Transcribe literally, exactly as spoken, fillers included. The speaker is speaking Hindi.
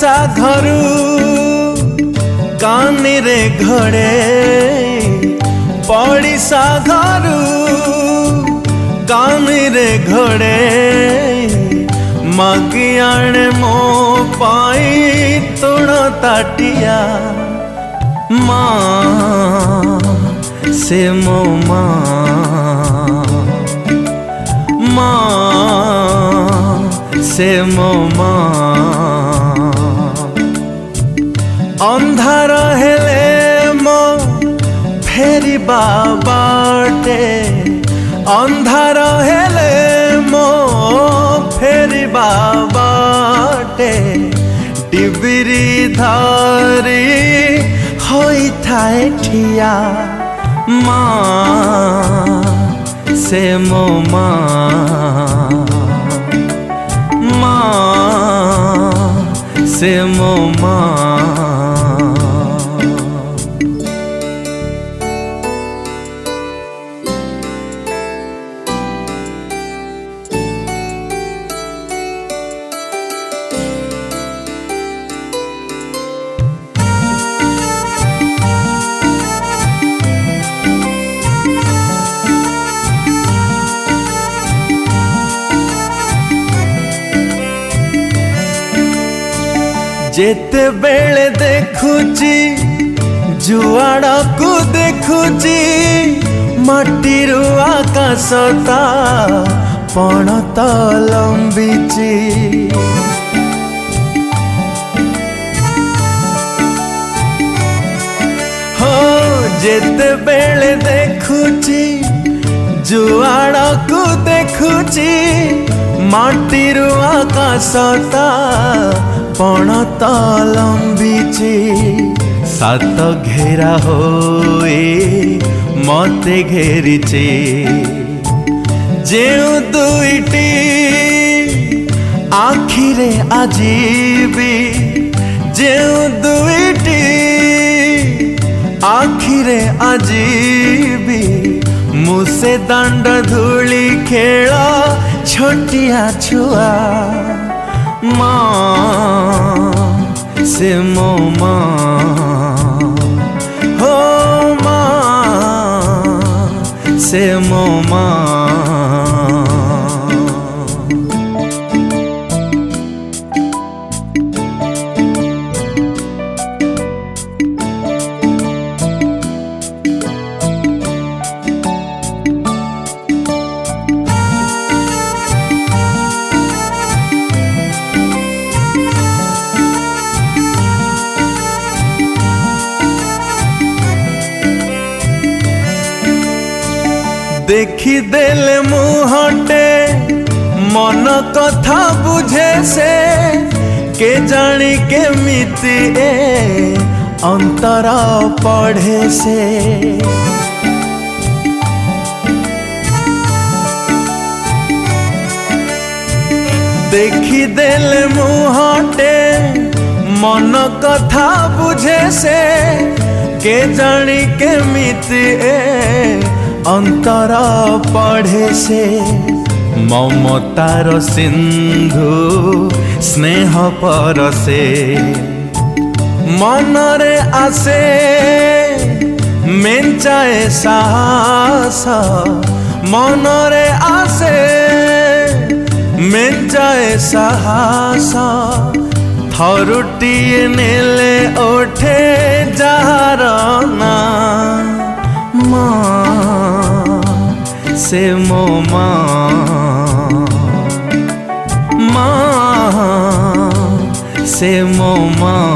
पड़िसा घरू कानी रे घड़े पड़िसा घरू कानी रे घड़े मागी आने मो पाई तुण ताटिया माँ से मो माँ माँ से मो माँ अंधार हेले मो फेरी बाटे अंधार हेले मो फेरी बाटे डिबिरी धारी होई थाए ठिया माँ से मो माँ माँ से मो माँ जेते बेले देखुची जुआड़ा को देखुची माटीरू आकाशता पणत लंबीची हो जेते बेले देखुची जुआड़ा को देखुची माटीरू आकाशता पणत लंबीची सात घेरा होए मते घेरीची जेउ दुईटी आखिरे आजीबी जेउ दुईटी आखिरे आजीबी मुसे दांड धूली खेल छोटिया छुआ माँ से मो माँ हो माँ से मो माँ देखी देले मुहटे मन कथा बुझे से के जानी के मिति ए अंतर पढ़े से देखी देले मुहटे मन कथा बुझे से के जानी के मिति ए अंतर पढ़े से ममतार सिंधु स्नेह परसे मनरे आसे मेंचाए साहस मनरे आसे मेंचाए साहस थरुटिए नेले ओठे जार ना माँ से मो माँ माँ से मो माँ।